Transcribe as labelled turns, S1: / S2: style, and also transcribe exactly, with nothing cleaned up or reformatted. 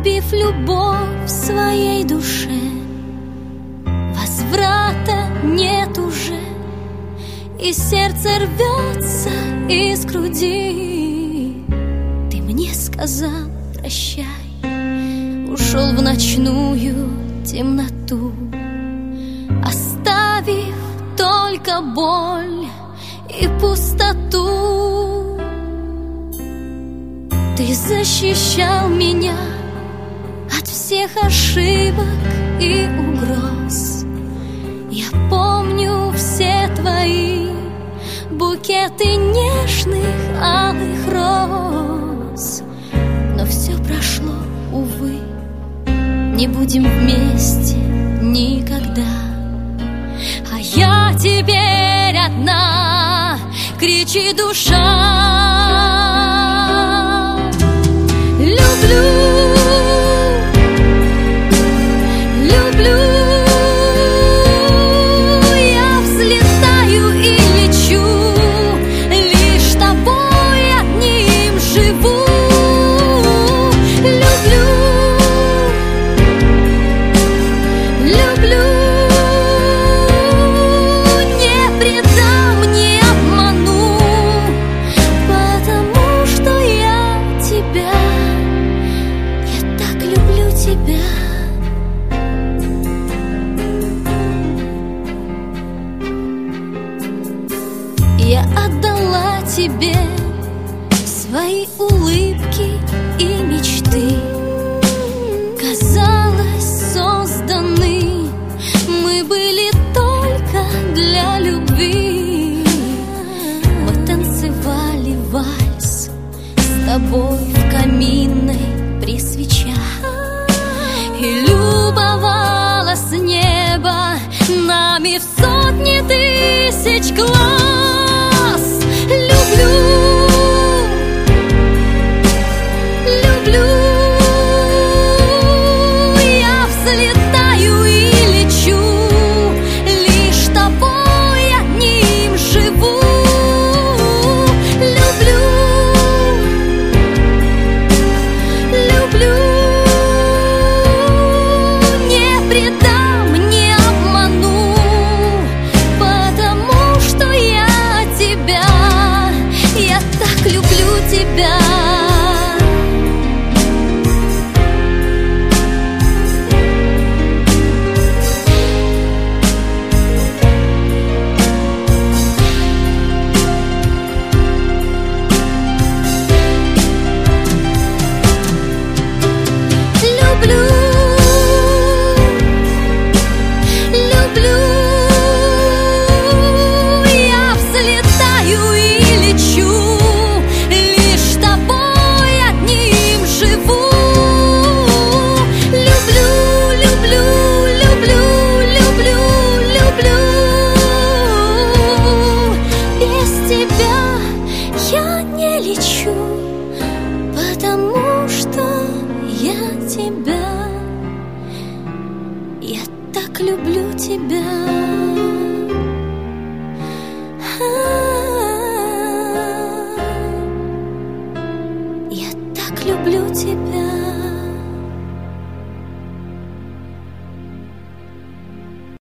S1: Купив любовь в своей душе, возврата нет уже, и сердце рвется из груди. Ты мне сказал прощай, ушел в ночную темноту, оставив только боль и пустоту. Ты защищал меня от всех ошибок и угроз. Я помню все твои букеты нежных алых роз. Но все прошло, увы, не будем вместе никогда. А я теперь одна, кричи душа. Люблю, люблю, я взлетаю и лечу, лишь тобой одним живу. Люблю, люблю, не предам, не обману, потому что я тебя, я так люблю тебя. Я отдала тебе свои улыбки и мечты. Казалось, созданы мы были только для любви. Мы танцевали вальс с тобой в каминной при свечах и любовалось небо нами в сотни тысяч глаз. Люблю, люблю, я взлетаю и лечу, лишь тобой одним живу. Люблю, люблю, не предам, не обману, потому что я тебя, я так люблю тебя. Люблю, люблю, я взлетаю и лечу, лишь тобой одним живу. Люблю, люблю, люблю, люблю, люблю, без тебя я не лечу, потому что я тебя, я так люблю тебя. Я так люблю тебя.